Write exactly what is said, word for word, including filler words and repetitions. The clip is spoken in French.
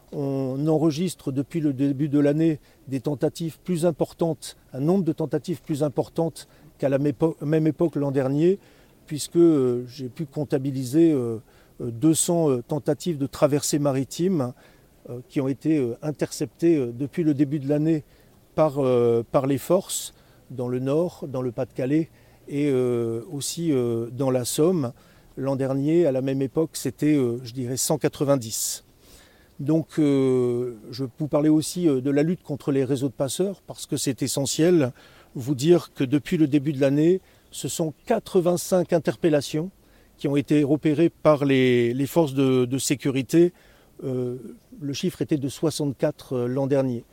On enregistre depuis le début de l'année des tentatives plus importantes, un nombre de tentatives plus importantes qu'à la même époque l'an dernier, puisque j'ai pu comptabiliser deux cents tentatives de traversée maritime qui ont été interceptées depuis le début de l'année par, par les forces dans le Nord, dans le Pas-de-Calais et aussi dans la Somme. L'an dernier, à la même époque, c'était, je dirais, cent quatre-vingt-dix. Donc, euh, je vais vous parler aussi de la lutte contre les réseaux de passeurs, parce que c'est essentiel. Vous dire que depuis le début de l'année, ce sont quatre-vingt-cinq interpellations qui ont été repérées par les, les forces de, de sécurité. Euh, le chiffre était de soixante-quatre l'an dernier.